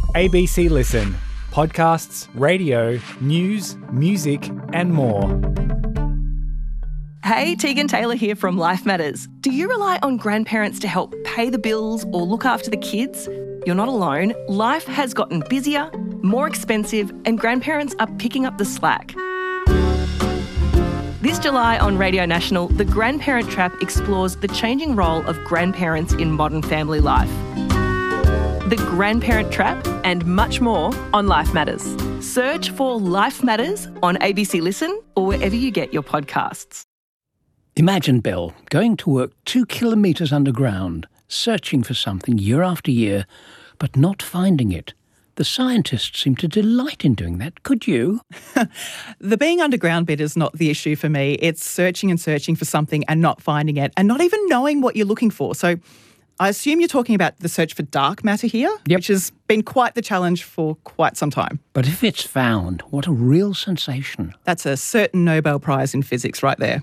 ABC Listen. Podcasts, radio, news, music and more. Hey, Tegan Taylor here from Life Matters. Do you rely on grandparents to help pay the bills or look after the kids? You're not alone. Life has gotten busier, more expensive, and grandparents are picking up the slack. This July on Radio National, The Grandparent Trap explores the changing role of grandparents in modern family life. The Grandparent Trap and much more on Life Matters. Search for Life Matters on ABC Listen or wherever you get your podcasts. Imagine, Bill, going to work 2 kilometres underground, searching for something year after year, but not finding it. The scientists seem to delight in doing that. Could you? The being underground bit is not the issue for me. It's searching and searching for something and not finding it and not even knowing what you're looking for. So I assume you're talking about the search for dark matter here, which has been quite the challenge for quite some time. But if it's found, what a real sensation. That's a certain Nobel Prize in physics right there.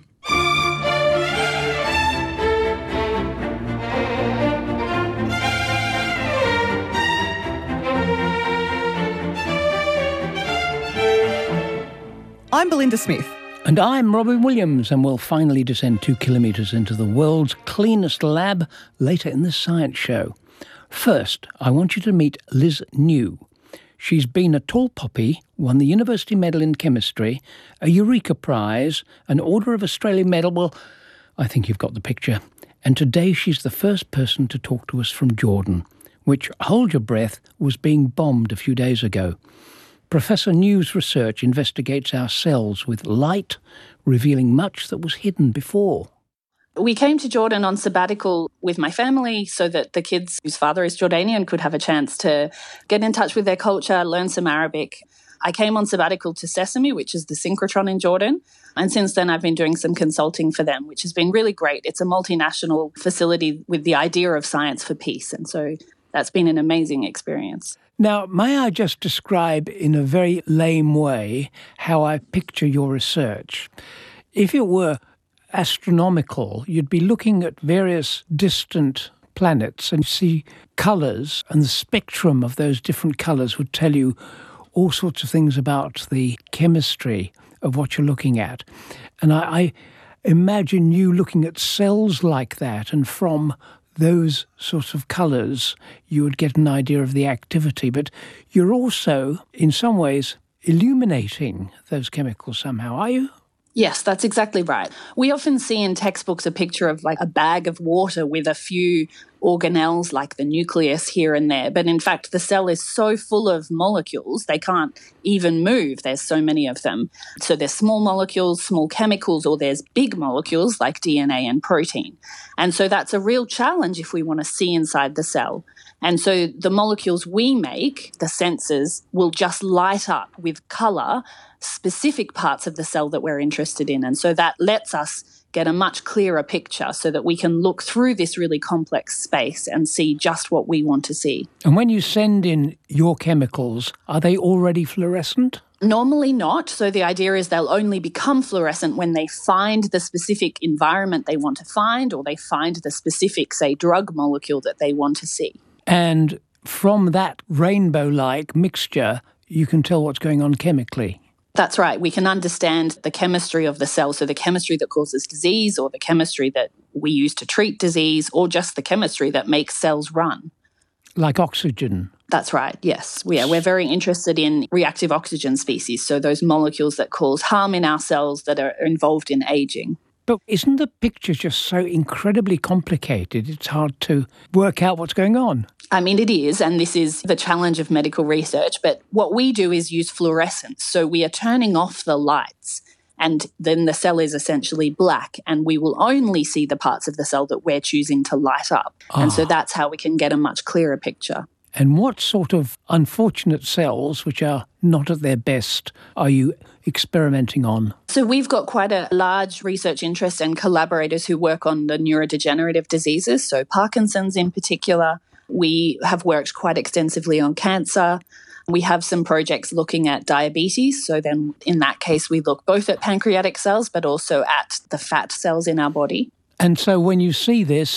I'm Belinda Smith. And I'm Robin Williams, and we'll finally descend 2 kilometres into the world's cleanest lab later in the Science Show. First, I want you to meet Liz New. She's been a tall poppy, won the University Medal in Chemistry, a Eureka Prize, an Order of Australia Medal. Well, I think you've got the picture. And today she's the first person to talk to us from Jordan, which, hold your breath, was being bombed a few days ago. Professor New's research investigates our cells with light, revealing much that was hidden before. We came to Jordan on sabbatical with my family so that the kids whose father is Jordanian could have a chance to get in touch with their culture, learn some Arabic. I came on sabbatical to Sesame, which is the synchrotron in Jordan, and since then I've been doing some consulting for them, which has been really great. It's a multinational facility with the idea of science for peace, and so that's been an amazing experience. Now, may I just describe in a very lame way how I picture your research? If it were astronomical, you'd be looking at various distant planets and see colours, and the spectrum of those different colours would tell you all sorts of things about the chemistry of what you're looking at. And I imagine you looking at cells like that, and from those sorts of colours, you would get an idea of the activity. But you're also, in some ways, illuminating those chemicals somehow, are you? Yes, that's exactly right. We often see in textbooks a picture of like a bag of water with a few organelles like the nucleus here and there. But in fact, the cell is so full of molecules, they can't even move. There's so many of them. So there's small molecules, small chemicals, or there's big molecules like DNA and protein. And so that's a real challenge if we want to see inside the cell. And so the molecules we make, the sensors, will just light up with colour specific parts of the cell that we're interested in. And so that lets us get a much clearer picture so that we can look through this really complex space and see just what we want to see. And when you send in your chemicals, are they already fluorescent? Normally not. So the idea is they'll only become fluorescent when they find the specific environment they want to find, or they find the specific, say, drug molecule that they want to see. And from that rainbow-like mixture, you can tell what's going on chemically. That's right. We can understand the chemistry of the cell, so the chemistry that causes disease, or the chemistry that we use to treat disease, or just the chemistry that makes cells run. Like oxygen. That's right, yes. We're very interested in reactive oxygen species, so those molecules that cause harm in our cells that are involved in aging. But isn't the picture just so incredibly complicated, it's hard to work out what's going on? I mean, it is, and this is the challenge of medical research, but what we do is use fluorescence. So we are turning off the lights, and then the cell is essentially black, and we will only see the parts of the cell that we're choosing to light up. And so that's how we can get a much clearer picture. And what sort of unfortunate cells, which are not at their best, are you experimenting on? So we've got quite a large research interest and collaborators who work on the neurodegenerative diseases, so Parkinson's in particular. We have worked quite extensively on cancer. We have some projects looking at diabetes. So then in that case, we look both at pancreatic cells but also at the fat cells in our body. And so when you see this,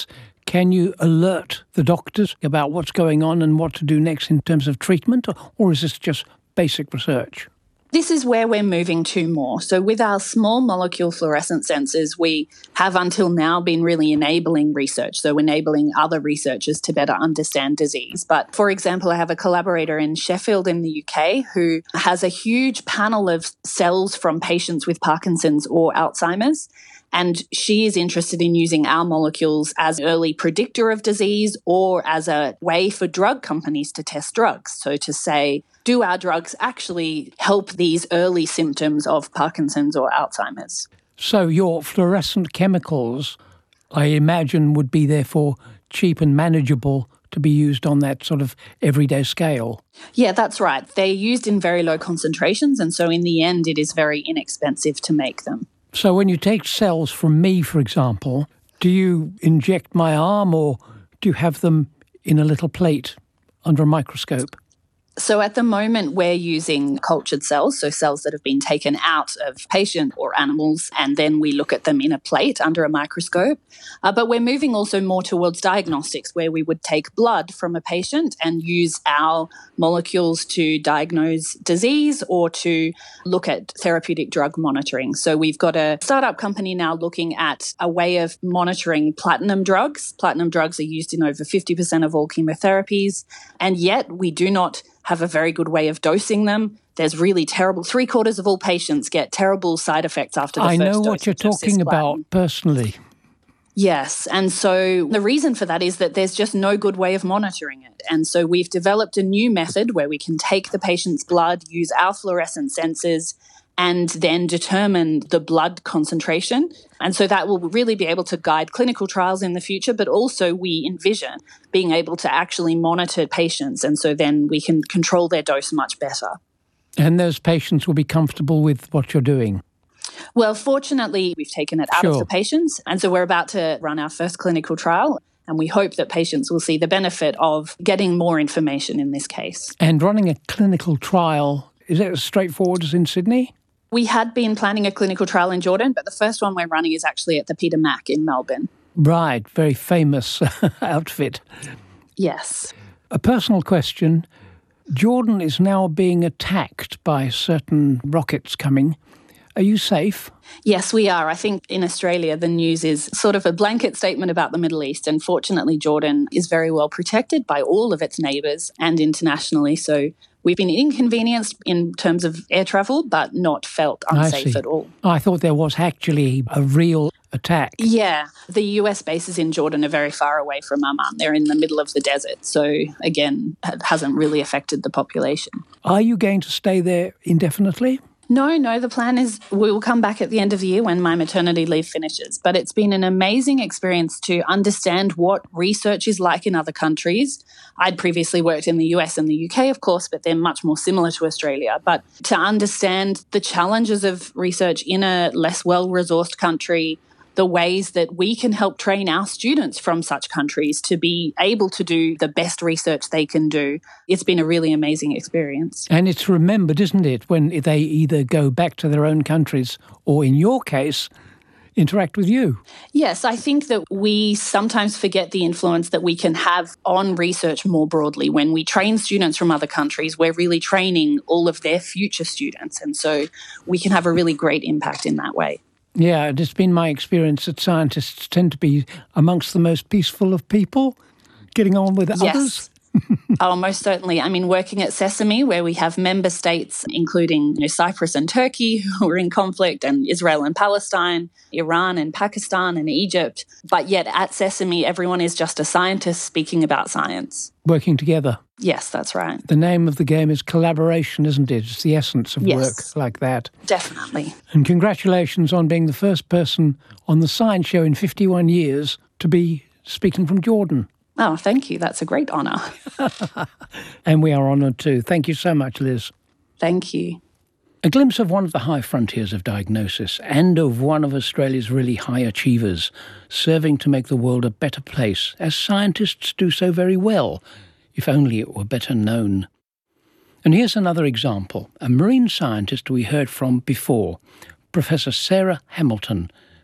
can you alert the doctors about what's going on and what to do next in terms of treatment, or is this just basic research? This is where we're moving to more. So with our small molecule fluorescent sensors, we have until now been really enabling research, so enabling other researchers to better understand disease. But for example, I have a collaborator in Sheffield in the UK who has a huge panel of cells from patients with Parkinson's or Alzheimer's. And she is interested in using our molecules as an early predictor of disease or as a way for drug companies to test drugs. So to say, do our drugs actually help these early symptoms of Parkinson's or Alzheimer's? So your fluorescent chemicals, I imagine, would be therefore cheap and manageable to be used on that sort of everyday scale. Yeah, that's right. They're used in very low concentrations, and so in the end, it is very inexpensive to make them. So when you take cells from me, for example, do you inject my arm or do you have them in a little plate under a microscope? So at the moment, we're using cultured cells, so cells that have been taken out of patient or animals, and then we look at them in a plate under a microscope. But we're moving also more towards diagnostics, where we would take blood from a patient and use our molecules to diagnose disease or to look at therapeutic drug monitoring. So we've got a startup company now looking at a way of monitoring platinum drugs. Platinum drugs are used in over 50% of all chemotherapies, and yet we do not have a very good way of dosing them. There's really terrible, 3/4 of all patients get terrible side effects after the first dose. I know what you're talking about personally. Yes, and so the reason for that is that there's just no good way of monitoring it. And so we've developed a new method where we can take the patient's blood, use our fluorescent sensors, and then determine the blood concentration. And so that will really be able to guide clinical trials in the future, but also we envision being able to actually monitor patients. And so then we can control their dose much better. And those patients will be comfortable with what you're doing? Well, fortunately, we've taken it out of the patients. And so we're about to run our first clinical trial. And we hope that patients will see the benefit of getting more information in this case. And running a clinical trial, is it as straightforward as in Sydney? We had been planning a clinical trial in Jordan, but the first one we're running is actually at the Peter Mac in Melbourne. Right, very famous outfit. Yes. A personal question. Jordan is now being attacked by certain rockets coming. Are you safe? Yes, we are. I think in Australia, the news is sort of a blanket statement about the Middle East. And fortunately, Jordan is very well protected by all of its neighbours and internationally. So we've been inconvenienced in terms of air travel, but not felt unsafe at all. I thought there was actually a real attack. Yeah. The US bases in Jordan are very far away from Amman. They're in the middle of the desert. So, again, it hasn't really affected the population. Are you going to stay there indefinitely? No, the plan is we will come back at the end of the year when my maternity leave finishes. But it's been an amazing experience to understand what research is like in other countries. I'd previously worked in the US and the UK, of course, but they're much more similar to Australia. But to understand the challenges of research in a less well-resourced country, the ways that we can help train our students from such countries to be able to do the best research they can do. It's been a really amazing experience. And it's remembered, isn't it, when they either go back to their own countries or, in your case, interact with you? Yes, I think that we sometimes forget the influence that we can have on research more broadly. When we train students from other countries, we're really training all of their future students. And so we can have a really great impact in that way. Yeah, it's been my experience that scientists tend to be amongst the most peaceful of people, getting on with others. Oh, most certainly. I mean, working at Sesame, where we have member states, including Cyprus and Turkey, who are in conflict, and Israel and Palestine, Iran and Pakistan and Egypt. But yet at Sesame, everyone is just a scientist speaking about science. Working together. Yes, that's right. The name of the game is collaboration, isn't it? It's the essence of work like that. Definitely. And congratulations on being the first person on the Science Show in 51 years to be speaking from Jordan. Oh, thank you. That's a great honour. And we are honoured too. Thank you so much, Liz. Thank you. A glimpse of one of the high frontiers of diagnosis and of one of Australia's really high achievers, serving to make the world a better place, as scientists do so very well, if only it were better known. And here's another example, a marine scientist we heard from before, Professor Sarah Hamilton,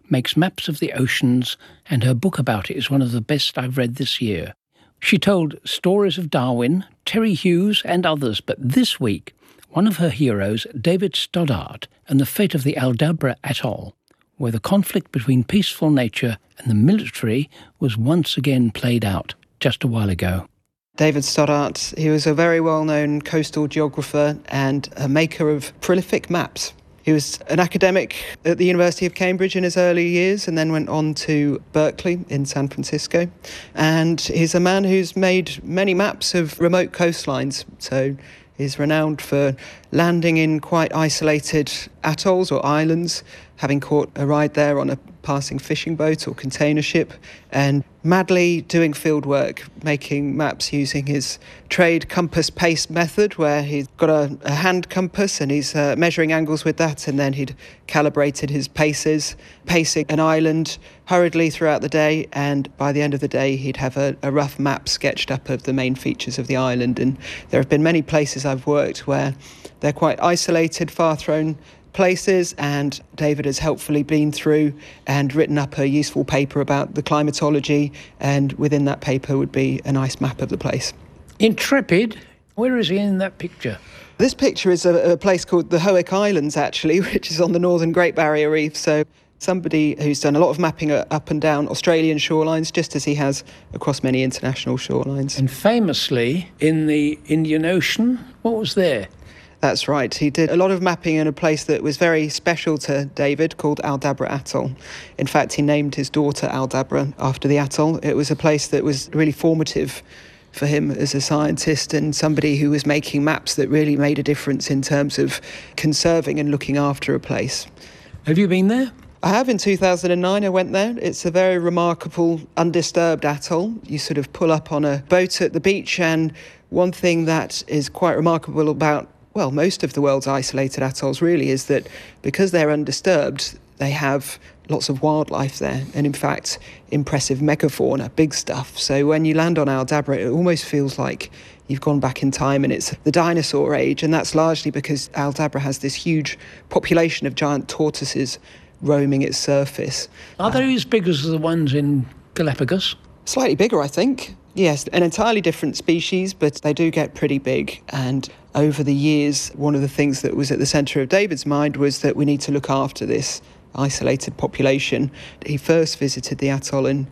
makes maps of the oceans, and her book about it is one of the best I've read this year. She told stories of Darwin, Terry Hughes and others, but this week, one of her heroes, David Stoddart, and the fate of the Aldabra Atoll, where the conflict between peaceful nature and the military was once again played out just a while ago. David Stoddart, he was a very well-known coastal geographer and a maker of prolific maps. He was an academic at the University of Cambridge in his early years and then went on to Berkeley in San Francisco. And he's a man who's made many maps of remote coastlines. So he's renowned for landing in quite isolated atolls or islands, having caught a ride there on a passing fishing boat or container ship, and madly doing field work, making maps using his trade compass pace method, where he's got a hand compass and he's measuring angles with that, and then he'd calibrated his paces, pacing an island hurriedly throughout the day, and by the end of the day he'd have a rough map sketched up of the main features of the island. And there have been many places I've worked where they're quite isolated, far-thrown places, and David has helpfully been through and written up a useful paper about the climatology, and within that paper would be a nice map of the place. Intrepid? Where is he in that picture? This picture is a place called the Howick Islands, actually, which is on the northern Great Barrier Reef. So somebody who's done a lot of mapping up and down Australian shorelines, just as he has across many international shorelines. And famously, in the Indian Ocean, what was there? That's right. He did a lot of mapping in a place that was very special to David called Aldabra Atoll. In fact, he named his daughter Aldabra after the atoll. It was a place that was really formative for him as a scientist and somebody who was making maps that really made a difference in terms of conserving and looking after a place. Have you been there? I have. In 2009 I went there. It's a very remarkable, undisturbed atoll. You sort of pull up on a boat at the beach, and one thing that is quite remarkable about most of the world's isolated atolls really is that because they're undisturbed, they have lots of wildlife there, and in fact, impressive megafauna, big stuff. So when you land on Aldabra, it almost feels like you've gone back in time and it's the dinosaur age, and that's largely because Aldabra has this huge population of giant tortoises roaming its surface. Are they as big as the ones in Galapagos? Slightly bigger, I think. Yes, an entirely different species, but they do get pretty big. And over the years, one of the things that was at the centre of David's mind was that we need to look after this isolated population. He first visited the atoll in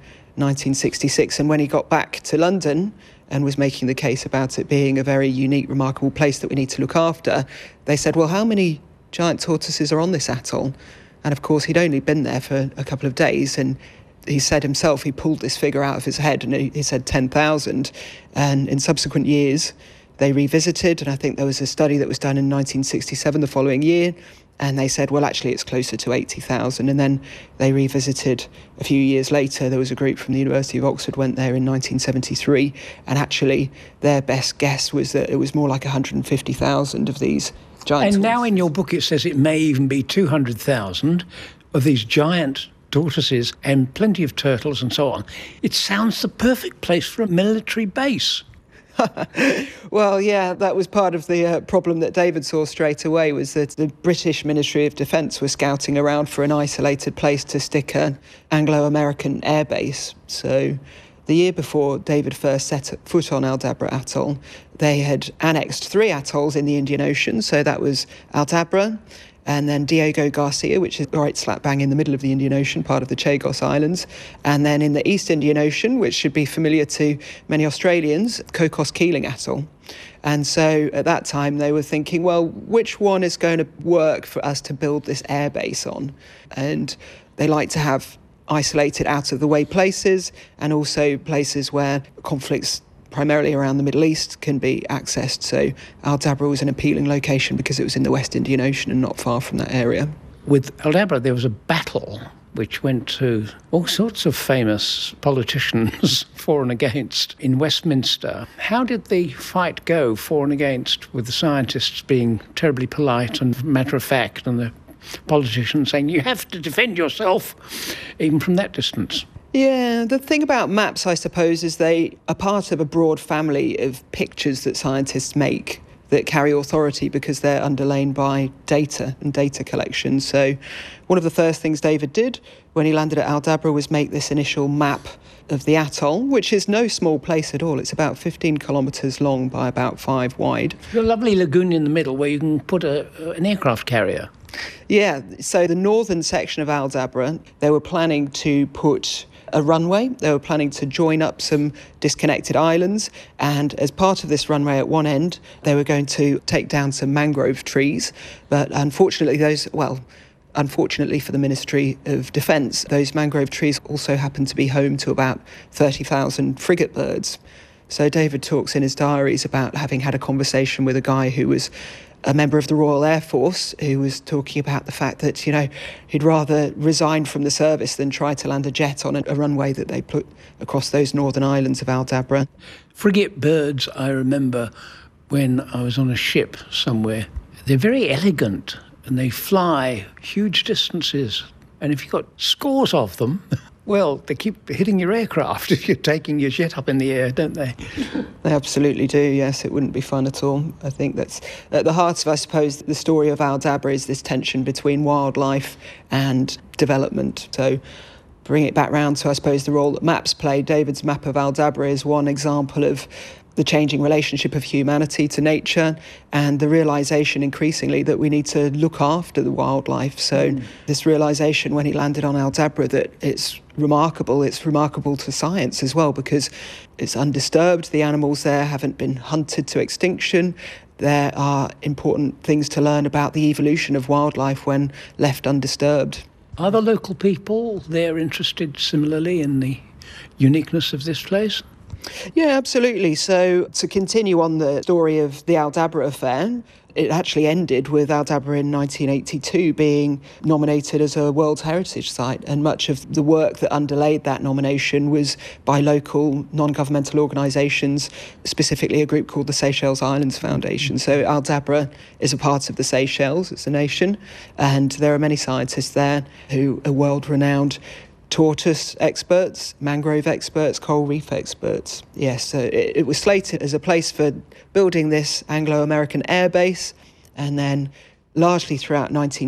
1966, and when he got back to London and was making the case about it being a very unique, remarkable place that we need to look after, they said, well, how many giant tortoises are on this atoll? And of course, he'd only been there for a couple of days, and he said himself he pulled this figure out of his head, and he said 10,000. And in subsequent years, they revisited, and I think there was a study that was done in 1967, the following year, and they said, well, actually, it's closer to 80,000. And then they revisited a few years later. There was a group from the University of Oxford went there in 1973, and actually their best guess was that it was more like 150,000 of these giant And now in your book it says it may even be 200,000 of these giant tortoises and plenty of turtles and so on. It sounds the perfect place for a military base. Well, yeah, that was part of the problem that David saw straight away, was that the British Ministry of Defence was scouting around for an isolated place to stick an Anglo-American airbase. So the year before David first set foot on Aldabra Atoll, they had annexed 3 atolls in the Indian Ocean. So that was Aldabra, and then Diego Garcia, which is right slap bang in the middle of the Indian Ocean, part of the Chagos Islands. And then in the East Indian Ocean, which should be familiar to many Australians, Cocos Keeling Atoll. And so at that time they were thinking, well, which one is going to work for us to build this airbase on? And they like to have isolated, out-of-the-way places, and also places where conflicts primarily around the Middle East can be accessed. So Aldabra was an appealing location because it was in the West Indian Ocean and not far from that area. With Aldabra, there was a battle which went to all sorts of famous politicians for and against in Westminster. How did the fight go for and against, with the scientists being terribly polite and matter of fact, and the politicians saying, you have to defend yourself, even from that distance? Yeah, the thing about maps, I suppose, is they are part of a broad family of pictures that scientists make that carry authority because they're underlain by data and data collection. So one of the first things David did when he landed at Aldabra was make this initial map of the atoll, which is no small place at all. It's about 15 kilometres long by about 5 wide. A lovely lagoon in the middle where you can put an aircraft carrier. Yeah, so the northern section of Aldabra, they were planning to put a runway. They were planning to join up some disconnected islands, and as part of this runway at one end, they were going to take down some mangrove trees. But unfortunately for the Ministry of Defence, those mangrove trees also happen to be home to about 30,000 frigate birds. So David talks in his diaries about having had a conversation with a guy who was a member of the Royal Air Force, who was talking about the fact that, he'd rather resign from the service than try to land a jet on a runway that they put across those northern islands of Aldabra. Frigate birds, I remember when I was on a ship somewhere. They're very elegant and they fly huge distances. And if you've got scores of them, well, they keep hitting your aircraft if you're taking your jet up in the air, don't they? They absolutely do, yes. It wouldn't be fun at all. I think that's at the heart of, I suppose, the story of Aldabra is this tension between wildlife and development. So bring it back round to, I suppose, the role that maps play. David's map of Aldabra is one example of the changing relationship of humanity to nature and the realisation increasingly that we need to look after the wildlife. So this realisation when he landed on Aldabra that it's remarkable to science as well because it's undisturbed. The animals there haven't been hunted to extinction. There are important things to learn about the evolution of wildlife when left undisturbed. Are the local people there interested similarly in the uniqueness of this place? Yeah, absolutely. So to continue on the story of the Aldabra affair, it actually ended with Aldabra in 1982 being nominated as a World Heritage Site, and much of the work that underlaid that nomination was by local non-governmental organisations, specifically a group called the Seychelles Islands Foundation. So Aldabra is a part of the Seychelles, it's a nation, and there are many scientists there who are world-renowned tortoise experts, mangrove experts, coral reef experts. Yes, so it was slated as a place for building this Anglo-American air base, and then largely throughout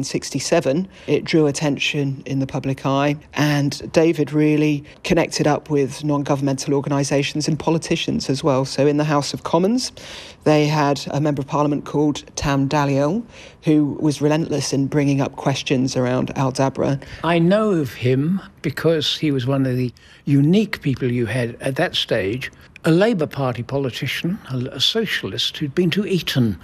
1967, it drew attention in the public eye, and David really connected up with non-governmental organisations and politicians as well. So in the House of Commons, they had a Member of Parliament called Tam Dalyell, who was relentless in bringing up questions around Aldabra. I know of him because he was one of the unique people you had at that stage, a Labour Party politician, a socialist who'd been to Eton.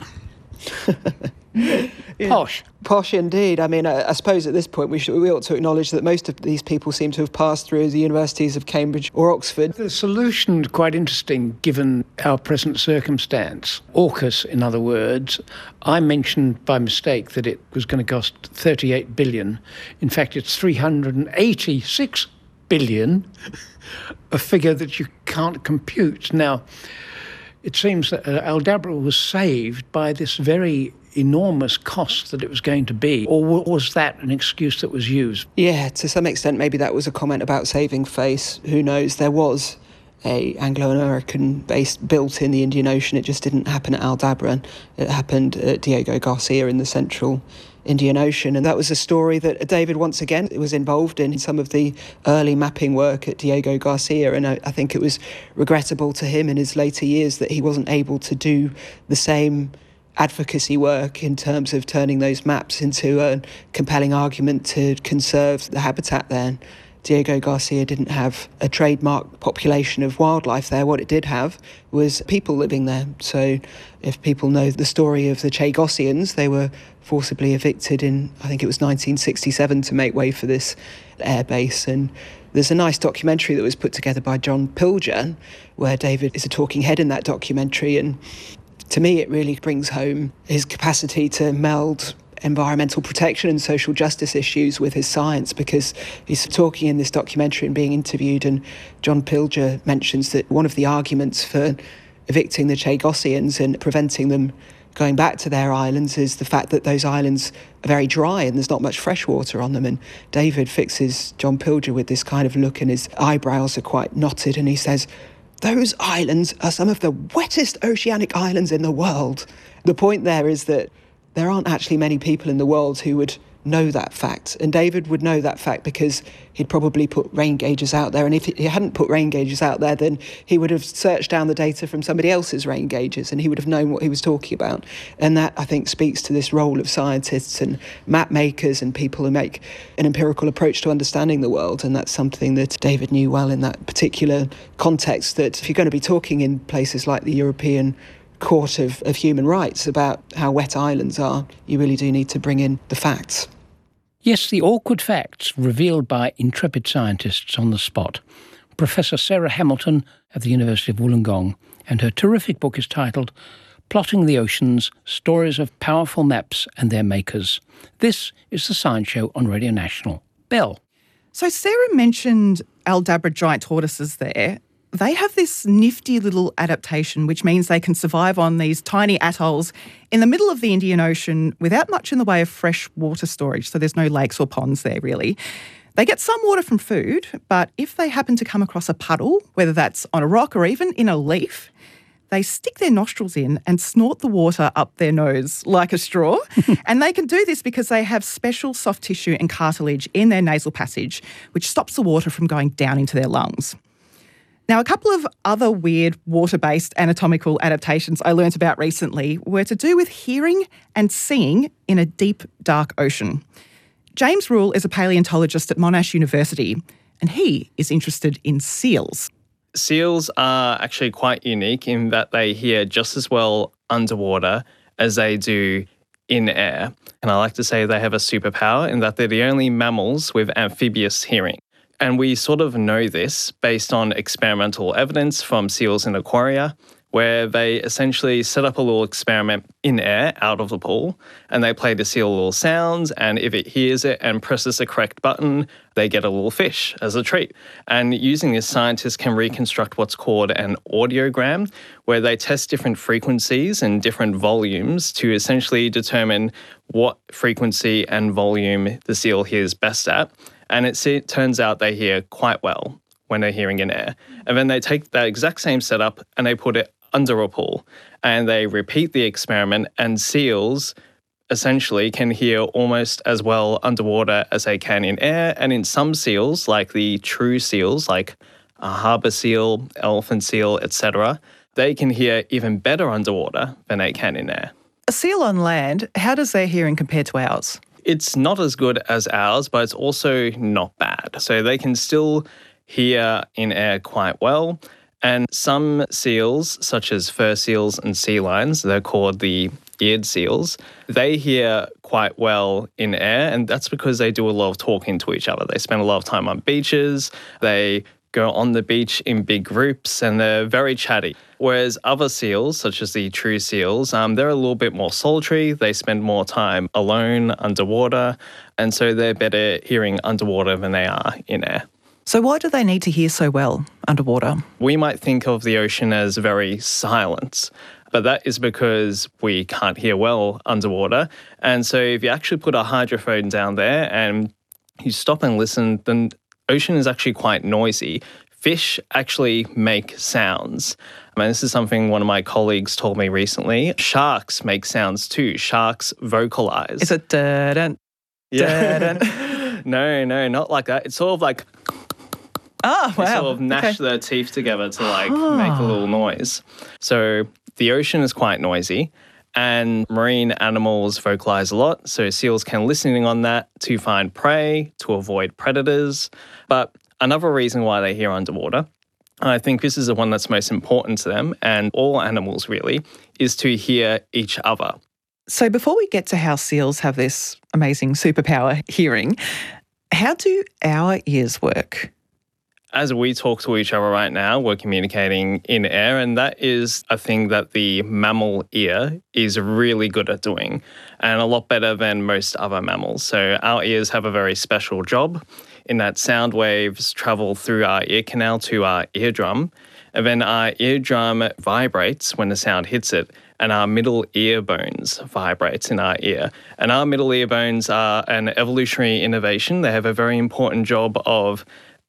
Posh. Posh indeed. I mean, I suppose at this point we ought to acknowledge that most of these people seem to have passed through the universities of Cambridge or Oxford. The solution quite interesting given our present circumstance. AUKUS, in other words, I mentioned by mistake that it was going to cost 38 billion. In fact, it's 386 billion, a figure that you can't compute. Now, it seems that Aldabra was saved by this very enormous cost that it was going to be, or was that an excuse that was used? Yeah, to some extent maybe that was a comment about saving face. Who knows? There was a Anglo-American base built in the Indian Ocean. It just didn't happen at Aldabra. It happened at Diego Garcia in the central Indian Ocean, and that was a story that David once again was involved in some of the early mapping work at Diego Garcia, and I think it was regrettable to him in his later years that he wasn't able to do the same advocacy work in terms of turning those maps into a compelling argument to conserve the habitat there. Diego Garcia didn't have a trademark population of wildlife there. What it did have was people living there. So if people know the story of the Chagossians, they were forcibly evicted in, I think it was 1967, to make way for this air base. And there's a nice documentary that was put together by John Pilger, where David is a talking head in that documentary. And to me, it really brings home his capacity to meld environmental protection and social justice issues with his science, because he's talking in this documentary and being interviewed, and John Pilger mentions that one of the arguments for evicting the Chagossians and preventing them going back to their islands is the fact that those islands are very dry and there's not much fresh water on them. And David fixes John Pilger with this kind of look, and his eyebrows are quite knotted, and he says, those islands are some of the wettest oceanic islands in the world. The point there is that there aren't actually many people in the world who would know that fact. And David would know that fact because he'd probably put rain gauges out there. And if he hadn't put rain gauges out there, then he would have searched down the data from somebody else's rain gauges and he would have known what he was talking about. And that, I think, speaks to this role of scientists and map makers and people who make an empirical approach to understanding the world. And that's something that David knew well in that particular context, that if you're going to be talking in places like the European Court of Human Rights about how wet islands are, you really do need to bring in the facts. Yes, the awkward facts revealed by intrepid scientists on the spot. Professor Sarah Hamilton of the University of Wollongong, and her terrific book is titled Plotting the Oceans, Stories of Powerful Maps and Their Makers. This is The Science Show on Radio National. Belle. So Sarah mentioned Aldabra giant tortoises there. They have this nifty little adaptation, which means they can survive on these tiny atolls in the middle of the Indian Ocean without much in the way of fresh water storage. So there's no lakes or ponds there, really. They get some water from food, but if they happen to come across a puddle, whether that's on a rock or even in a leaf, they stick their nostrils in and snort the water up their nose like a straw. And they can do this because they have special soft tissue and cartilage in their nasal passage, which stops the water from going down into their lungs. Now, a couple of other weird water-based anatomical adaptations I learnt about recently were to do with hearing and seeing in a deep, dark ocean. James Rule is a paleontologist at Monash University, and he is interested in seals. Seals are actually quite unique in that they hear just as well underwater as they do in air. And I like to say they have a superpower in that they're the only mammals with amphibious hearing. And we sort of know this based on experimental evidence from seals in aquaria, where they essentially set up a little experiment in air out of the pool, and they play the seal little sounds, and if it hears it and presses the correct button, they get a little fish as a treat. And using this, scientists can reconstruct what's called an audiogram, where they test different frequencies and different volumes to essentially determine what frequency and volume the seal hears best at. And it turns out they hear quite well when they're hearing in air. And then they take that exact same setup and they put it under a pool. And they repeat the experiment, and seals essentially can hear almost as well underwater as they can in air. And in some seals, like the true seals, like a harbour seal, elephant seal, etc., they can hear even better underwater than they can in air. A seal on land, how does their hearing compare to ours? It's not as good as ours, but it's also not bad. So they can still hear in air quite well. And some seals, such as fur seals and sea lions, they're called the eared seals, they hear quite well in air, and that's because they do a lot of talking to each other. They spend a lot of time on beaches, they go on the beach in big groups, and they're very chatty. Whereas other seals, such as the true seals, they're a little bit more solitary. They spend more time alone underwater, and so they're better hearing underwater than they are in air. So why do they need to hear so well underwater? We might think of the ocean as very silent, but that is because we can't hear well underwater. And so if you actually put a hydrophone down there and you stop and listen, then ocean is actually quite noisy. Fish actually make sounds. And this is something one of my colleagues told me recently. Sharks make sounds too. Sharks vocalize. Is it da-dun, da-dun? No, not like that. It's sort of like... Oh, wow. They sort of gnash their teeth together to make a little noise. So the ocean is quite noisy, and marine animals vocalize a lot. So seals can listen in on that to find prey, to avoid predators. But another reason why they hear underwater, and I think this is the one that's most important to them, and all animals really, is to hear each other. So before we get to how seals have this amazing superpower, hearing, how do our ears work? As we talk to each other right now, we're communicating in air, and that is a thing that the mammal ear is really good at doing, and a lot better than most other mammals. So our ears have a very special job in that sound waves travel through our ear canal to our eardrum, and then our eardrum vibrates when the sound hits it, and our middle ear bones vibrates in our ear. And our middle ear bones are an evolutionary innovation. They have a very important job of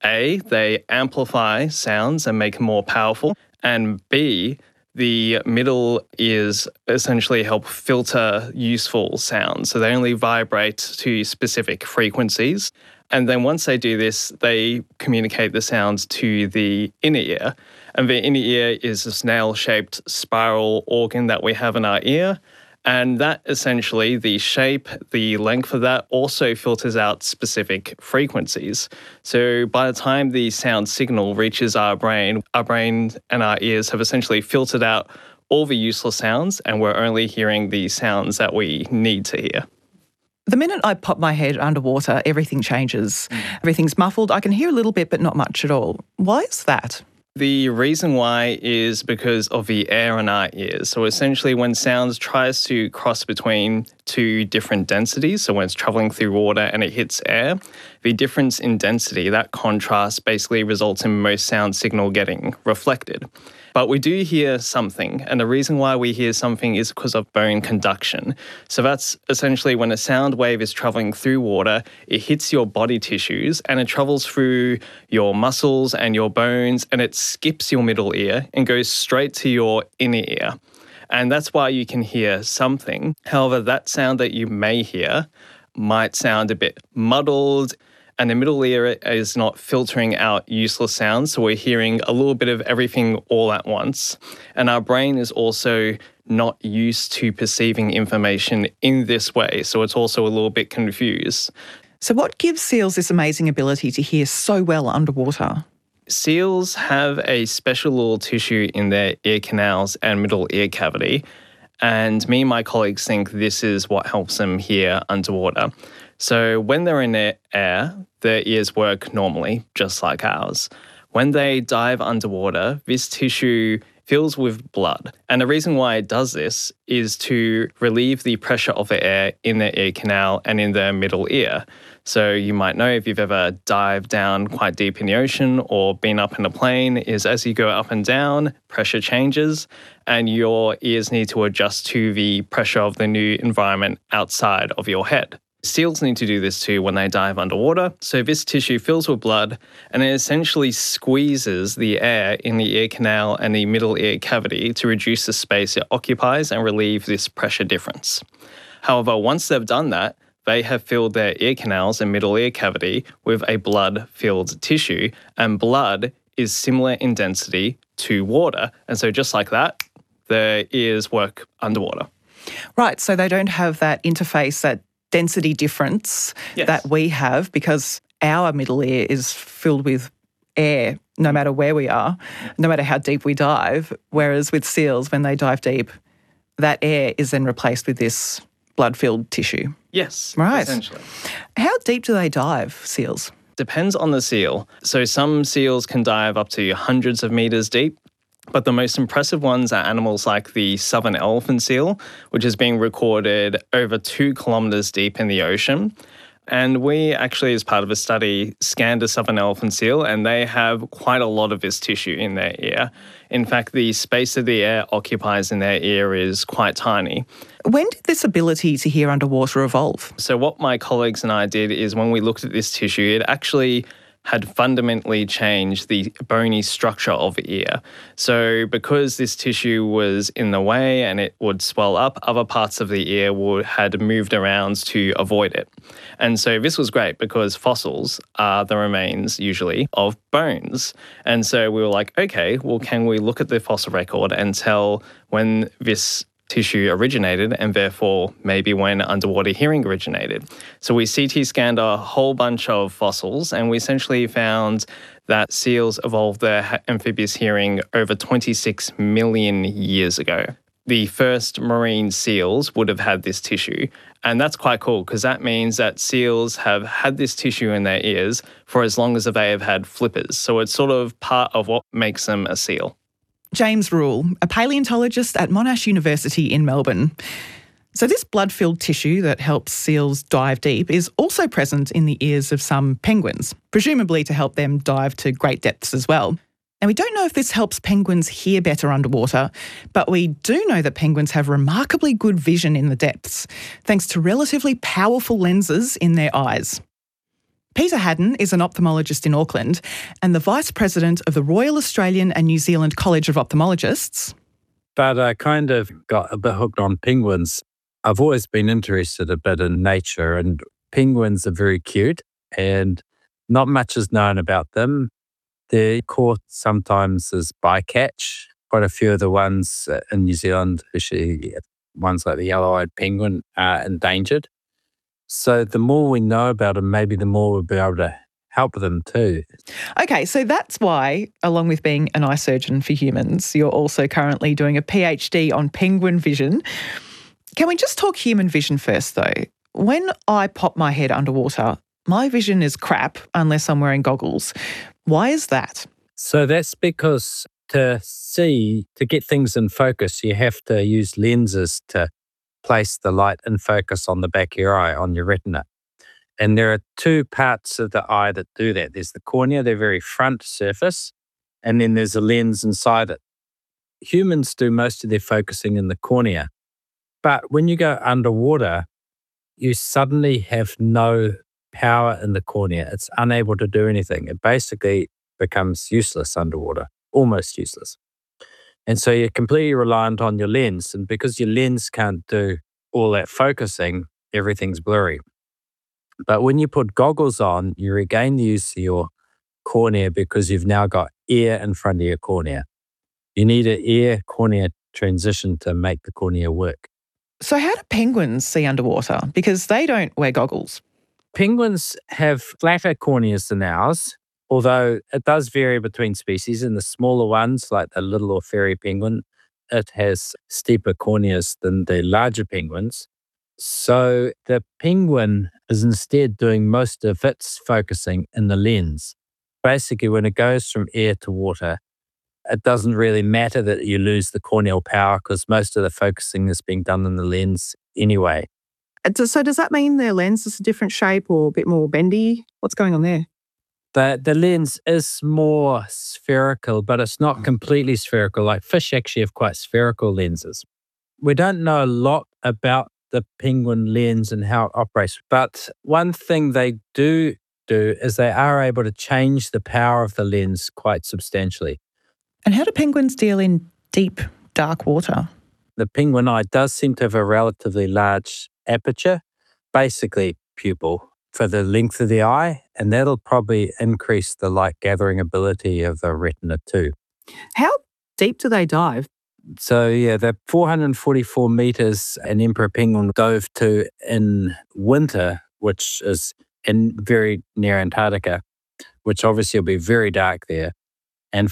A, they amplify sounds and make them more powerful, and B, the middle ears essentially help filter useful sounds. So they only vibrate to specific frequencies. And then once they do this, they communicate the sounds to the inner ear. And the inner ear is a snail-shaped spiral organ that we have in our ear. And that essentially, the shape, the length of that also filters out specific frequencies. So by the time the sound signal reaches our brain and our ears have essentially filtered out all the useless sounds, and we're only hearing the sounds that we need to hear. The minute I pop my head underwater, everything changes. Everything's muffled. I can hear a little bit, but not much at all. Why is that? The reason why is because of the air in our ears. So essentially when sound tries to cross between two different densities, so when it's traveling through water and it hits air, the difference in density, that contrast basically results in most sound signal getting reflected. But we do hear something, and the reason why we hear something is because of bone conduction. So that's essentially when a sound wave is traveling through water, it hits your body tissues and it travels through your muscles and your bones, and it skips your middle ear and goes straight to your inner ear. And that's why you can hear something. However, that sound that you may hear might sound a bit muddled, and the middle ear is not filtering out useless sounds, so we're hearing a little bit of everything all at once. And our brain is also not used to perceiving information in this way, so it's also a little bit confused. So what gives seals this amazing ability to hear so well underwater? Seals have a special little tissue in their ear canals and middle ear cavity, and me and my colleagues think this is what helps them hear underwater. So when they're in air, their ears work normally, just like ours. When they dive underwater, this tissue fills with blood. And the reason why it does this is to relieve the pressure of the air in their ear canal and in their middle ear. So you might know if you've ever dived down quite deep in the ocean or been up in a plane, is as you go up and down, pressure changes and your ears need to adjust to the pressure of the new environment outside of your head. Seals need to do this too when they dive underwater. So this tissue fills with blood and it essentially squeezes the air in the ear canal and the middle ear cavity to reduce the space it occupies and relieve this pressure difference. However, once they've done that, they have filled their ear canals and middle ear cavity with a blood-filled tissue, and blood is similar in density to water. And so just like that, their ears work underwater. Right, so they don't have that interface, that density difference that we have, because our middle ear is filled with air no matter where we are, no matter how deep we dive, whereas with seals, when they dive deep, that air is then replaced with this blood-filled tissue. Yes, right. Essentially. How deep do they dive, seals? Depends on the seal. So some seals can dive up to hundreds of meters deep, but the most impressive ones are animals like the southern elephant seal, which is being recorded over 2 kilometers deep in the ocean. And we actually, as part of a study, scanned a southern elephant seal, and they have quite a lot of this tissue in their ear. In fact, the space that the air occupies in their ear is quite tiny. When did this ability to hear underwater evolve? So what my colleagues and I did is when we looked at this tissue, it actually had fundamentally changed the bony structure of the ear. So because this tissue was in the way and it would swell up, other parts of the ear had moved around to avoid it. And so this was great because fossils are the remains usually of bones. And so we were like, okay, well, can we look at the fossil record and tell when this tissue originated and therefore maybe when underwater hearing originated. So we CT scanned a whole bunch of fossils and we essentially found that seals evolved their amphibious hearing over 26 million years ago. The first marine seals would have had this tissue. And that's quite cool because that means that seals have had this tissue in their ears for as long as they have had flippers. So it's sort of part of what makes them a seal. James Rule, a paleontologist at Monash University in Melbourne. So this blood-filled tissue that helps seals dive deep is also present in the ears of some penguins, presumably to help them dive to great depths as well. And we don't know if this helps penguins hear better underwater, but we do know that penguins have remarkably good vision in the depths, thanks to relatively powerful lenses in their eyes. Peter Haddon is an ophthalmologist in Auckland and the Vice President of the Royal Australian and New Zealand College of Ophthalmologists. But I kind of got a bit hooked on penguins. I've always been interested a bit in nature, and penguins are very cute and not much is known about them. They're caught sometimes as bycatch. Quite a few of the ones in New Zealand, especially ones like the yellow-eyed penguin, are endangered. So the more we know about them, maybe the more we'll be able to help them too. Okay, so that's why, along with being an eye surgeon for humans, you're also currently doing a PhD on penguin vision. Can we just talk human vision first, though? When I pop my head underwater, my vision is crap unless I'm wearing goggles. Why is that? So that's because to get things in focus, you have to use lenses to place the light in focus on the back of your eye, on your retina. And there are two parts of the eye that do that. There's the cornea, the very front surface, and then there's a lens inside it. Humans do most of their focusing in the cornea. But when you go underwater, you suddenly have no power in the cornea. It's unable to do anything. It basically becomes useless underwater, almost useless. And so you're completely reliant on your lens. And because your lens can't do all that focusing, everything's blurry. But when you put goggles on, you regain the use of your cornea because you've now got air in front of your cornea. You need an ear-cornea transition to make the cornea work. So how do penguins see underwater? Because they don't wear goggles. Penguins have flatter corneas than ours, although it does vary between species. In the smaller ones, like the little or fairy penguin, it has steeper corneas than the larger penguins. So the penguin is instead doing most of its focusing in the lens. Basically, when it goes from air to water, it doesn't really matter that you lose the corneal power because most of the focusing is being done in the lens anyway. So does that mean their lens is a different shape or a bit more bendy? What's going on there? The lens is more spherical, but it's not completely spherical. Like fish actually have quite spherical lenses. We don't know a lot about the penguin lens and how it operates, but one thing they do is they are able to change the power of the lens quite substantially. And how do penguins deal in deep, dark water? The penguin eye does seem to have a relatively large aperture, basically pupil, for the length of the eye, and that'll probably increase the light gathering ability of the retina too. How deep do they dive? So yeah, the 444 meters an emperor penguin dove to in winter, which is very near Antarctica, which obviously will be very dark there. And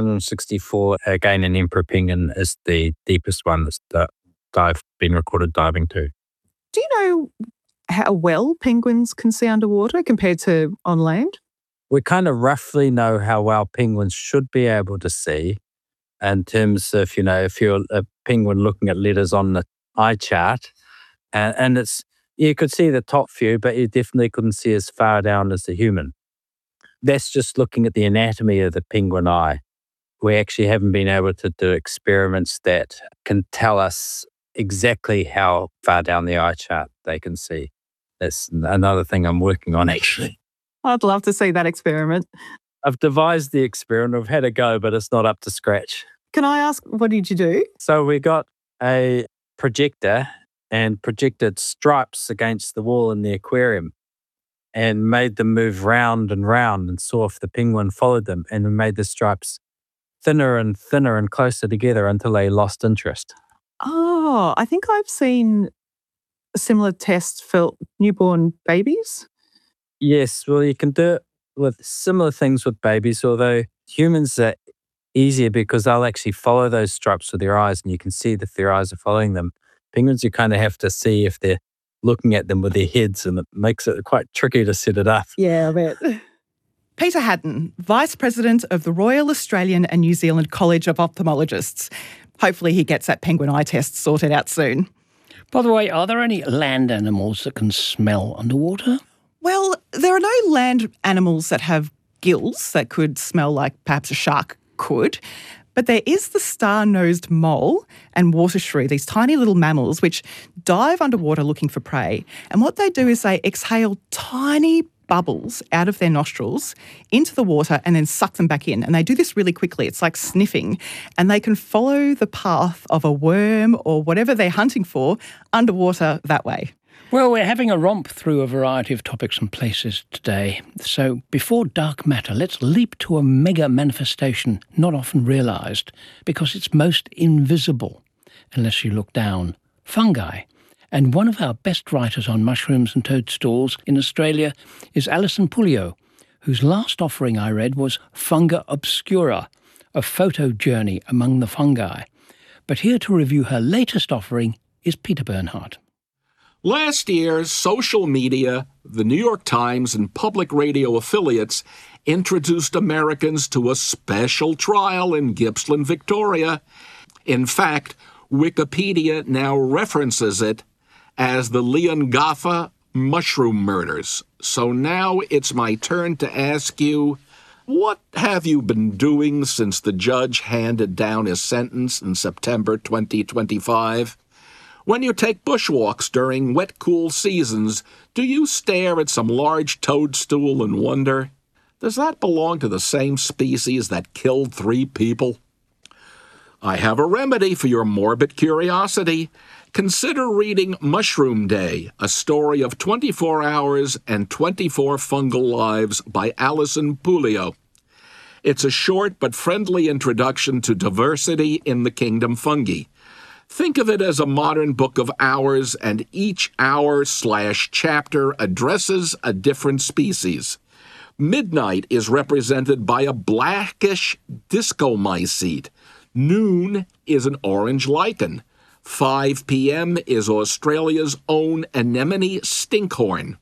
564, again, an emperor penguin is the deepest one that's been recorded diving to. Do you know how well penguins can see underwater compared to on land? We kind of roughly know how well penguins should be able to see in terms of, if you're a penguin looking at letters on the eye chart, and you could see the top view, but you definitely couldn't see as far down as the human. That's just looking at the anatomy of the penguin eye. We actually haven't been able to do experiments that can tell us exactly how far down the eye chart they can see. That's another thing I'm working on, actually. I'd love to see that experiment. I've devised the experiment. I've had a go, but it's not up to scratch. Can I ask, what did you do? So we got a projector and projected stripes against the wall in the aquarium and made them move round and saw if the penguin followed them, and we made the stripes thinner and thinner and closer together until they lost interest. Oh, I think I've seen a similar test for newborn babies. Yes, well, you can do it with similar things with babies, although humans are easier because they'll actually follow those stripes with their eyes and you can see that their eyes are following them. Penguins, you kind of have to see if they're looking at them with their heads, and it makes it quite tricky to set it up. Yeah, I bet. Peter Haddon, Vice President of the Royal Australian and New Zealand College of Ophthalmologists. Hopefully he gets that penguin eye test sorted out soon. By the way, are there any land animals that can smell underwater? Well, there are no land animals that have gills that could smell like perhaps a shark could. But there is the star-nosed mole and water shrew, these tiny little mammals which dive underwater looking for prey. And what they do is they exhale tiny bubbles out of their nostrils into the water and then suck them back in. And they do this really quickly. It's like sniffing. And they can follow the path of a worm or whatever they're hunting for underwater that way. Well, we're having a romp through a variety of topics and places today. So before dark matter, let's leap to a mega manifestation not often realised because it's most invisible unless you look down. Fungi. And one of our best writers on mushrooms and toadstools in Australia is Alison Pulliot, whose last offering I read was Funga Obscura, a photo journey among the fungi. But here to review her latest offering is Peter Bernhardt. Last year, social media, the New York Times, and public radio affiliates introduced Americans to a special trial in Gippsland, Victoria. In fact, Wikipedia now references it as the Leongatha mushroom murders. So now it's my turn to ask you, what have you been doing since the judge handed down his sentence in September 2025? When you take bushwalks during wet, cool seasons, do you stare at some large toadstool and wonder, does that belong to the same species that killed 3 people? I have a remedy for your morbid curiosity. Consider reading Mushroom Day, a story of 24 hours and 24 fungal lives by Alison Pulliot. It's a short but friendly introduction to diversity in the kingdom fungi. Think of it as a modern book of hours, and each hour/chapter addresses a different species. Midnight is represented by a blackish discomycete. Noon is an orange lichen. 5 p.m. is Australia's own anemone stinkhorn.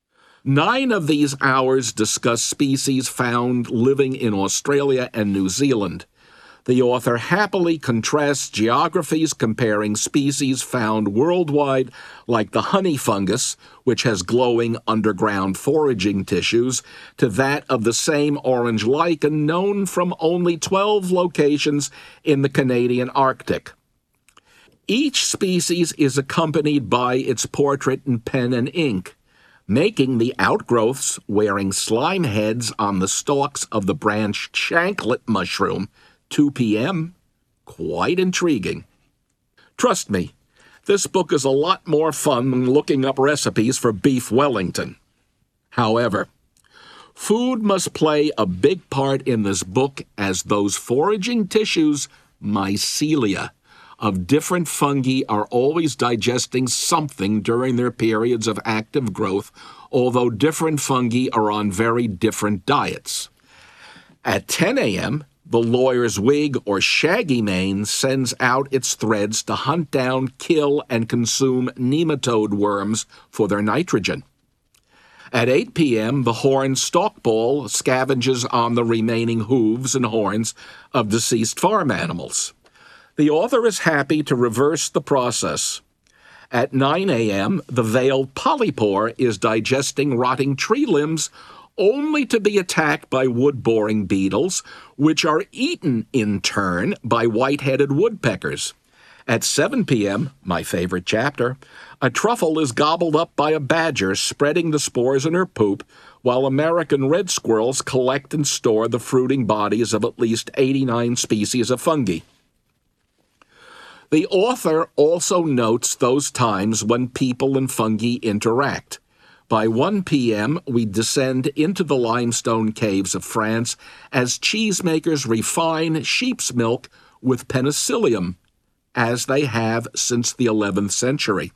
9 of these hours discuss species found living in Australia and New Zealand. The author happily contrasts geographies comparing species found worldwide, like the honey fungus, which has glowing underground foraging tissues, to that of the same orange lichen known from only 12 locations in the Canadian Arctic. Each species is accompanied by its portrait in pen and ink, making the outgrowths wearing slime heads on the stalks of the branched shanklet mushroom 2 p.m. quite intriguing. Trust me, this book is a lot more fun than looking up recipes for beef Wellington. However, food must play a big part in this book, as those foraging tissues, mycelia, of different fungi are always digesting something during their periods of active growth, although different fungi are on very different diets. At 10 a.m., the lawyer's wig, or shaggy mane, sends out its threads to hunt down, kill, and consume nematode worms for their nitrogen. At 8 p.m., the horned stalkball scavenges on the remaining hooves and horns of deceased farm animals. The author is happy to reverse the process. At 9 a.m., the veiled polypore is digesting rotting tree limbs, only to be attacked by wood-boring beetles, which are eaten in turn by white-headed woodpeckers. At 7 p.m., my favorite chapter, a truffle is gobbled up by a badger spreading the spores in her poop, while American red squirrels collect and store the fruiting bodies of at least 89 species of fungi. The author also notes those times when people and fungi interact. By 1 p.m., we descend into the limestone caves of France as cheesemakers refine sheep's milk with penicillium, as they have since the 11th century.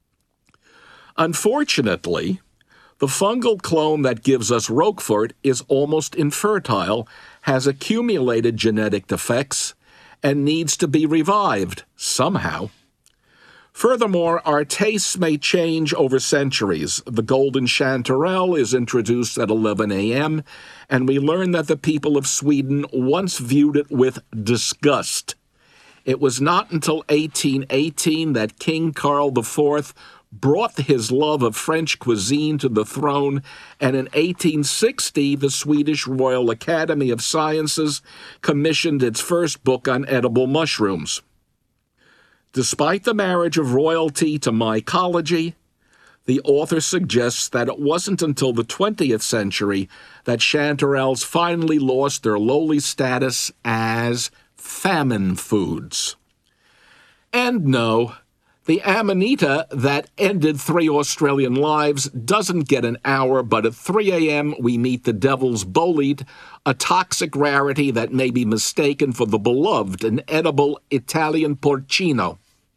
Unfortunately, the fungal clone that gives us Roquefort is almost infertile, has accumulated genetic defects, and needs to be revived somehow. Furthermore, our tastes may change over centuries. The golden chanterelle is introduced at 11 a.m., and we learn that the people of Sweden once viewed it with disgust. It was not until 1818 that King Carl IV brought his love of French cuisine to the throne, and in 1860 the Swedish Royal Academy of Sciences commissioned its first book on edible mushrooms. Despite the marriage of royalty to mycology, The author suggests that it wasn't until the 20th century that chanterelles finally lost their lowly status as famine foods. And no, the Amanita that ended 3 Australian lives doesn't get an hour, but at 3 a.m. we meet the devil's bolete, a toxic rarity that may be mistaken for the beloved and edible Italian porcino.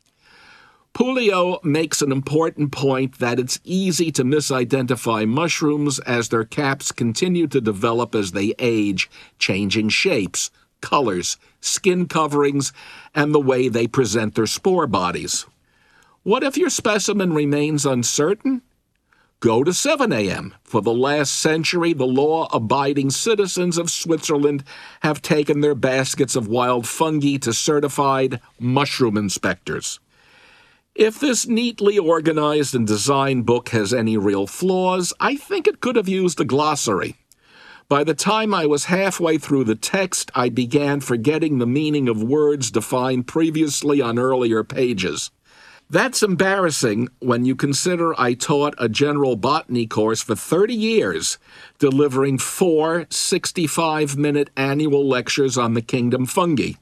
Puleo makes an important point that it's easy to misidentify mushrooms as their caps continue to develop as they age, changing shapes, colors, skin coverings, and the way they present their spore bodies. What if your specimen remains uncertain? Go to 7 a.m. For the last century, the law-abiding citizens of Switzerland have taken their baskets of wild fungi to certified mushroom inspectors. If this neatly organized and designed book has any real flaws, I think it could have used a glossary. By the time I was halfway through the text, I began forgetting the meaning of words defined previously on earlier pages. That's embarrassing when you consider I taught a general botany course for 30 years, delivering 4 65-minute annual lectures on the kingdom fungi.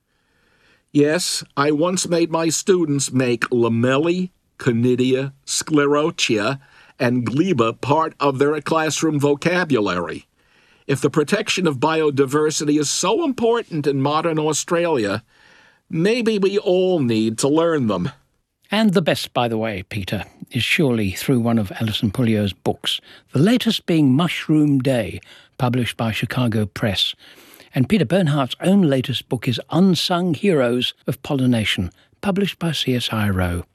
Yes, I once made my students make lamellae, conidia, sclerotia, and gleba part of their classroom vocabulary. If the protection of biodiversity is so important in modern Australia, maybe we all need to learn them. And the best, by the way, Peter, is surely through one of Alison Puleo's books, the latest being Mushroom Day, published by Chicago Press. And Peter Bernhardt's own latest book is Unsung Heroes of Pollination, published by CSIRO.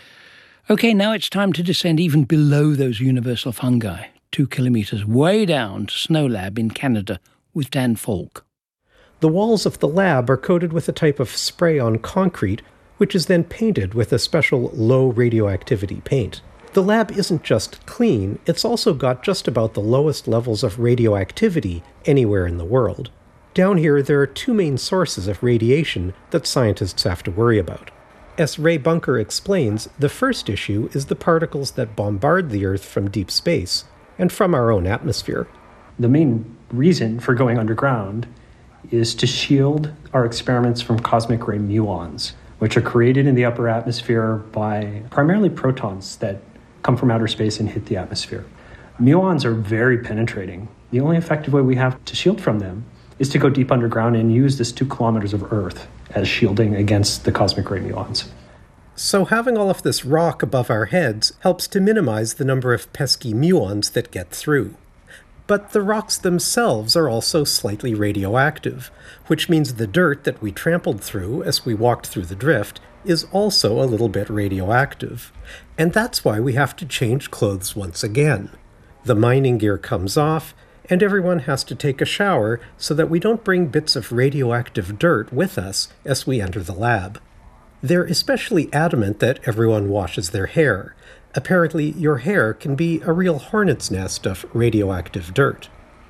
OK, now it's time to descend even below those universal fungi, 2 kilometres way down to Snow Lab in Canada with Dan Falk. The walls of the lab are coated with a type of spray-on concrete, which is then painted with a special low radioactivity paint. The lab isn't just clean, it's also got just about the lowest levels of radioactivity anywhere in the world. Down here, there are 2 main sources of radiation that scientists have to worry about. As Ray Bunker explains, the first issue is the particles that bombard the Earth from deep space and from our own atmosphere. The main reason for going underground is to shield our experiments from cosmic ray muons, which are created in the upper atmosphere by primarily protons that come from outer space and hit the atmosphere. Muons are very penetrating. The only effective way we have to shield from them is to go deep underground and use this 2 kilometers of Earth as shielding against the cosmic ray muons. So having all of this rock above our heads helps to minimize the number of pesky muons that get through. But the rocks themselves are also slightly radioactive, which means the dirt that we trampled through as we walked through the drift is also a little bit radioactive. And that's why we have to change clothes once again. The mining gear comes off, and everyone has to take a shower so that we don't bring bits of radioactive dirt with us as we enter the lab. They're especially adamant that everyone washes their hair. Apparently, your hair can be a real hornet's nest of radioactive dirt.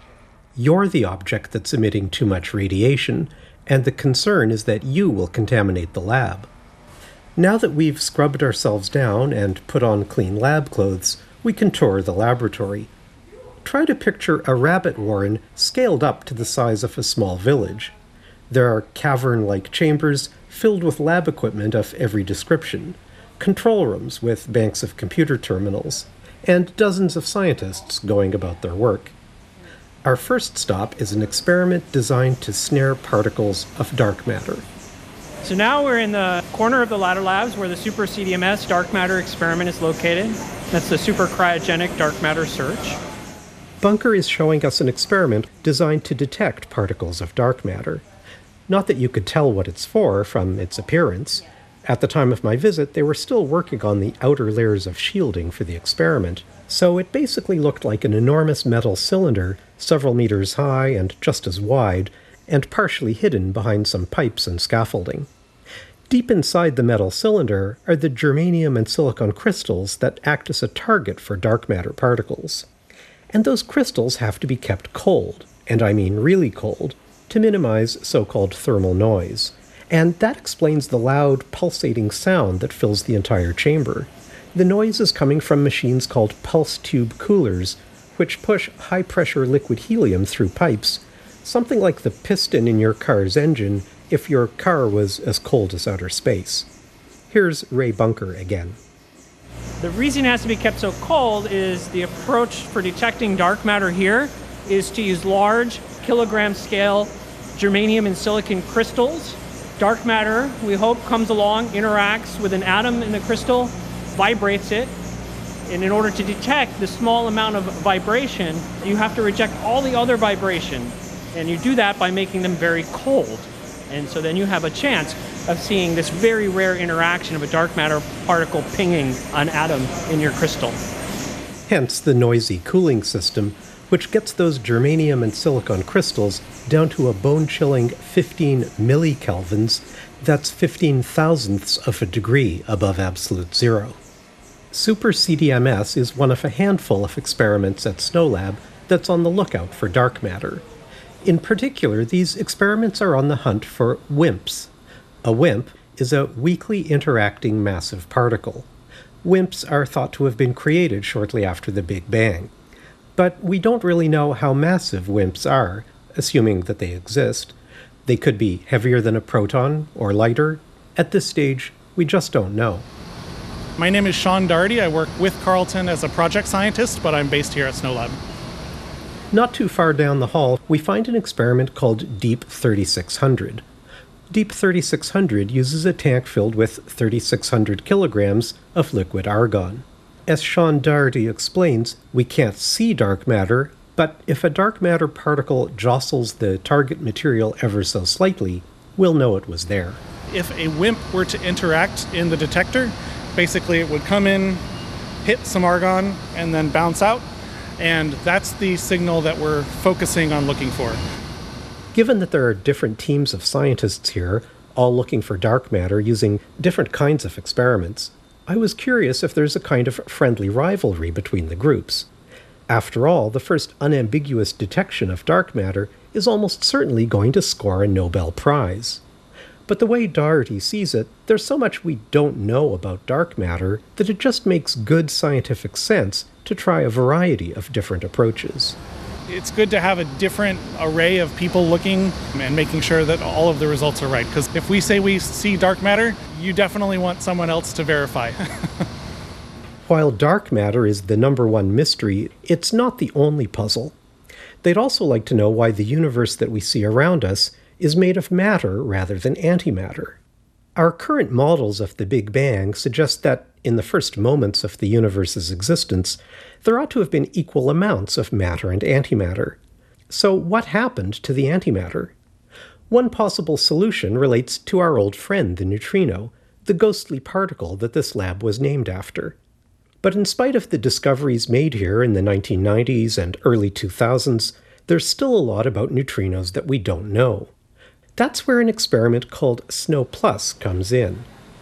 You're the object that's emitting too much radiation, and the concern is that you will contaminate the lab. Now that we've scrubbed ourselves down and put on clean lab clothes, we can tour the laboratory. Try to picture a rabbit warren scaled up to the size of a small village. There are cavern-like chambers filled with lab equipment of every description, control rooms with banks of computer terminals, and dozens of scientists going about their work. Our first stop is an experiment designed to snare particles of dark matter. So now we're in the corner of the ladder labs where the Super CDMS dark matter experiment is located. That's the Super Cryogenic Dark Matter Search. Bunker is showing us an experiment designed to detect particles of dark matter. Not that you could tell what it's for from its appearance. At the time of my visit, they were still working on the outer layers of shielding for the experiment, so it basically looked like an enormous metal cylinder, several meters high and just as wide, and partially hidden behind some pipes and scaffolding. Deep inside the metal cylinder are the germanium and silicon crystals that act as a target for dark matter particles. And those crystals have to be kept cold, and I mean really cold, to minimize so-called thermal noise. And that explains the loud, pulsating sound that fills the entire chamber. The noise is coming from machines called pulse tube coolers, which push high-pressure liquid helium through pipes, something like the piston in your car's engine if your car was as cold as outer space. Here's Ray Bunker again. The reason it has to be kept so cold is the approach for detecting dark matter here is to use large kilogram scale germanium and silicon crystals. Dark matter, we hope, comes along, interacts with an atom in the crystal, vibrates it, and in order to detect the small amount of vibration, you have to reject all the other vibration. And you do that by making them very cold. And so then you have a chance of seeing this very rare interaction of a dark matter particle pinging an atom in your crystal. Hence the noisy cooling system, which gets those germanium and silicon crystals down to a bone-chilling 15 millikelvins. That's 15 thousandths of a degree above absolute zero. Super CDMS is one of a handful of experiments at SNOLAB that's on the lookout for dark matter. In particular, these experiments are on the hunt for WIMPs. A WIMP is a weakly interacting massive particle. WIMPs are thought to have been created shortly after the Big Bang. But we don't really know how massive WIMPs are, assuming that they exist. They could be heavier than a proton or lighter. At this stage, we just don't know. My name is Sean Daugherty. I work with Carleton as a project scientist, but I'm based here at SNOLAB. Not too far down the hall, we find an experiment called Deep 3600. Deep 3600 uses a tank filled with 3,600 kilograms of liquid argon. As Sean Daugherty explains, we can't see dark matter, but if a dark matter particle jostles the target material ever so slightly, we'll know it was there. If a WIMP were to interact in the detector, basically it would come in, hit some argon, and then bounce out. And that's the signal that we're focusing on looking for. Given that there are different teams of scientists here, all looking for dark matter using different kinds of experiments, I was curious if there's a kind of friendly rivalry between the groups. After all, the first unambiguous detection of dark matter is almost certainly going to score a Nobel Prize. But the way Daugherty sees it, there's so much we don't know about dark matter that it just makes good scientific sense to try a variety of different approaches. It's good to have a different array of people looking and making sure that all of the results are right. Because if we say we see dark matter, you definitely want someone else to verify. While dark matter is the number one mystery, it's not the only puzzle. They'd also like to know why the universe that we see around us is made of matter rather than antimatter. Our current models of the Big Bang suggest that in the first moments of the universe's existence, there ought to have been equal amounts of matter and antimatter. So what happened to the antimatter? One possible solution relates to our old friend, the neutrino, the ghostly particle that this lab was named after. But in spite of the discoveries made here in the 1990s and early 2000s, there's still a lot about neutrinos that we don't know. That's where an experiment called SNO+ comes in.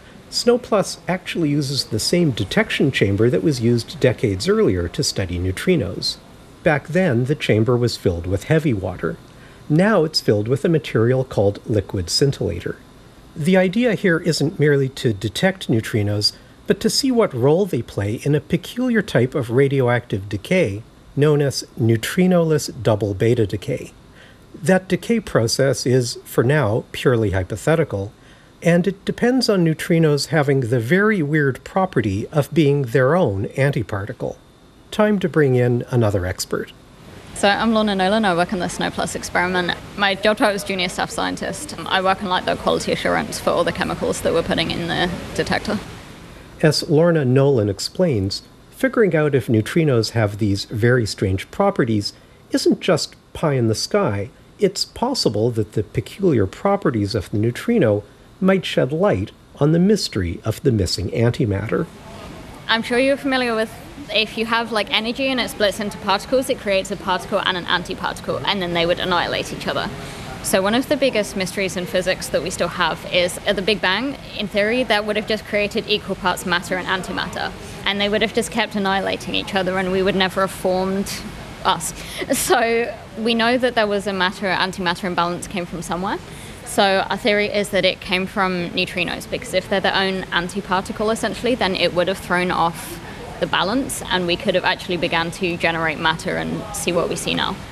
SNO+ actually uses the same detection chamber that was used decades earlier to study neutrinos. Back then, the chamber was filled with heavy water. Now it's filled with a material called liquid scintillator. The idea here isn't merely to detect neutrinos, but to see what role they play in a peculiar type of radioactive decay known as neutrinoless double beta decay. That decay process is, for now, purely hypothetical, and it depends on neutrinos having the very weird property of being their own antiparticle. Time to bring in another expert. So I'm Lorna Nolan. I work on the SNO+ experiment. My job title is junior staff scientist. I work on the quality assurance for all the chemicals that we're putting in the detector. As Lorna Nolan explains, figuring out if neutrinos have these very strange properties isn't just pie in the sky. It's possible that the peculiar properties of the neutrino might shed light on the mystery of the missing antimatter. I'm sure you're familiar with if you have energy and it splits into particles, it creates a particle and an antiparticle, and then they would annihilate each other. So one of the biggest mysteries in physics that we still have is at the Big Bang, in theory, that would have just created equal parts matter and antimatter, and they would have just kept annihilating each other, and we would never have formed us. So we know that there was a matter-antimatter imbalance came from somewhere. So our theory is that it came from neutrinos, because if they're their own antiparticle, essentially, then it would have thrown off the balance, and we could have actually begun to generate matter and see what we see now.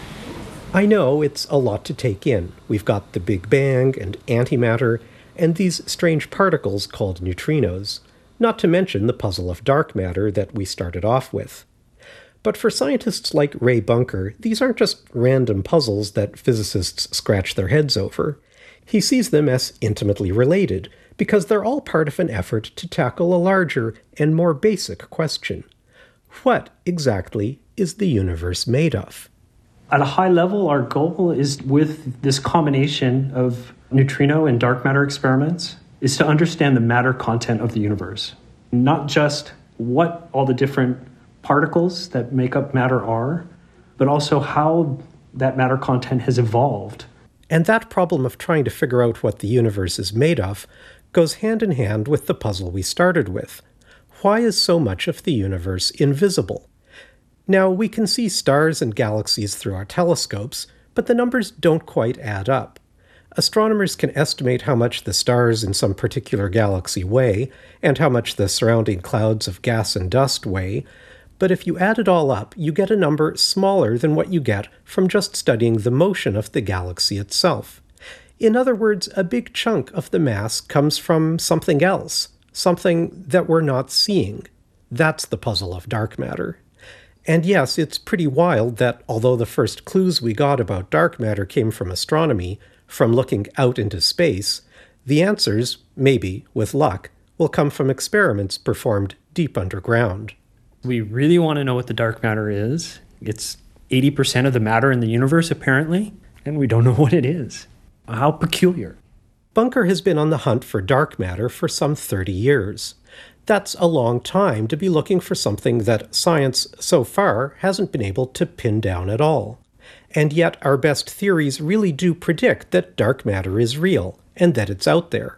I know it's a lot to take in. We've got the Big Bang and antimatter, and these strange particles called neutrinos, not to mention the puzzle of dark matter that we started off with. But for scientists like Ray Bunker, these aren't just random puzzles that physicists scratch their heads over. He sees them as intimately related, because they're all part of an effort to tackle a larger and more basic question. What exactly is the universe made of? At a high level, our goal is, with this combination of neutrino and dark matter experiments, is to understand the matter content of the universe. Not just what all the different particles that make up matter are, but also how that matter content has evolved. And that problem of trying to figure out what the universe is made of goes hand in hand with the puzzle we started with. Why is so much of the universe invisible? Now, we can see stars and galaxies through our telescopes, but the numbers don't quite add up. Astronomers can estimate how much the stars in some particular galaxy weigh, and how much the surrounding clouds of gas and dust weigh, but if you add it all up, you get a number smaller than what you get from just studying the motion of the galaxy itself. In other words, a big chunk of the mass comes from something else, something that we're not seeing. That's the puzzle of dark matter. And yes, it's pretty wild that although the first clues we got about dark matter came from astronomy, from looking out into space, the answers, maybe, with luck, will come from experiments performed deep underground. We really want to know what the dark matter is. It's 80% of the matter in the universe, apparently, and we don't know what it is. How peculiar. Bunker has been on the hunt for dark matter for some 30 years. That's a long time to be looking for something that science, so far, hasn't been able to pin down at all. And yet our best theories really do predict that dark matter is real, and that it's out there.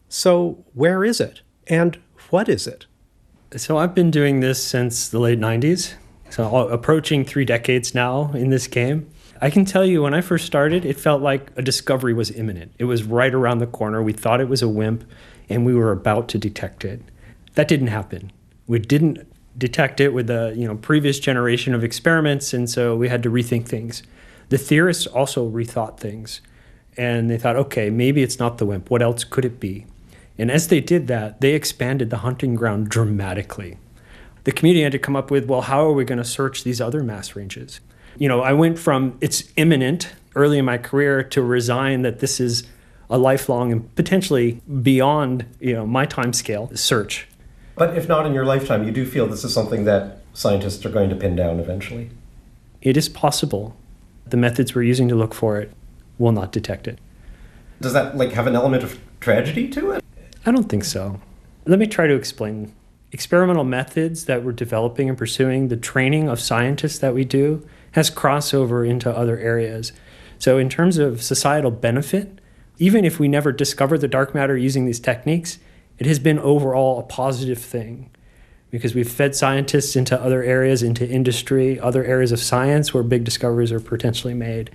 So where is it? And what is it? So I've been doing this since the late 90s, so approaching 3 decades now in this game. I can tell you, when I first started, it felt like a discovery was imminent. It was right around the corner. We thought it was a WIMP, and we were about to detect it. That didn't happen. We didn't detect it with the previous generation of experiments, and so we had to rethink things. The theorists also rethought things, and they thought, okay, maybe it's not the WIMP. What else could it be? And as they did that, they expanded the hunting ground dramatically. The community had to come up with, well, how are we going to search these other mass ranges? I went from it's imminent early in my career to resign that this is a lifelong and potentially beyond my time scale search. But if not in your lifetime, you do feel this is something that scientists are going to pin down eventually? It is possible. The methods we're using to look for it will not detect it. Does that have an element of tragedy to it? I don't think so. Let me try to explain. Experimental methods that we're developing and pursuing, the training of scientists that we do, has crossover into other areas. So in terms of societal benefit, even if we never discover the dark matter using these techniques, it has been overall a positive thing, because we've fed scientists into other areas, into industry, other areas of science where big discoveries are potentially made.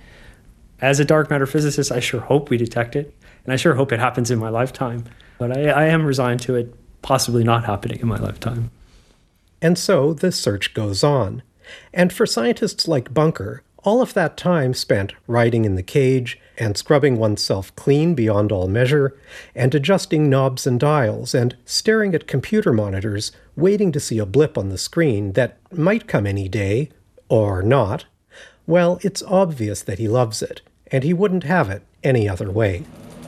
As a dark matter physicist, I sure hope we detect it, and I sure hope it happens in my lifetime. But I am resigned to it possibly not happening in my lifetime. And so the search goes on. And for scientists like Bunker, all of that time spent riding in the cage and scrubbing oneself clean beyond all measure, and adjusting knobs and dials, and staring at computer monitors, waiting to see a blip on the screen that might come any day, or not, well, it's obvious that he loves it, and he wouldn't have it any other way.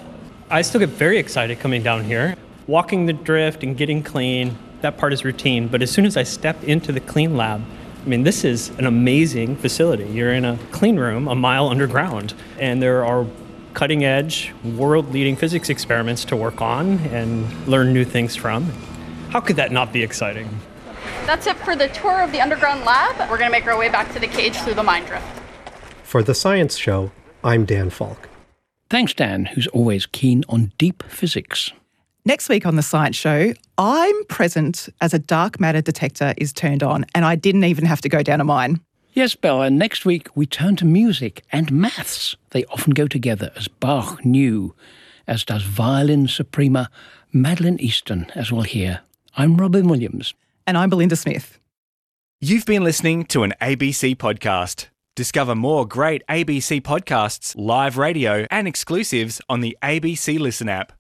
I still get very excited coming down here. Walking the drift and getting clean, that part is routine. But as soon as I step into the clean lab, this is an amazing facility. You're in a clean room a mile underground, and there are cutting-edge, world-leading physics experiments to work on and learn new things from. How could that not be exciting? That's it for the tour of the underground lab. We're going to make our way back to the cage through the mine drift. For The Science Show, I'm Dan Falk. Thanks, Dan, who's always keen on deep physics. Next week on The Science Show, I'm present as a dark matter detector is turned on, and I didn't even have to go down a mine. Yes, Belle, and next week we turn to music and maths. They often go together, as Bach knew, as does violin suprema Madeleine Easton, as we'll hear. I'm Robin Williams. And I'm Belinda Smith. You've been listening to an ABC podcast. Discover more great ABC podcasts, live radio and exclusives on the ABC Listen app.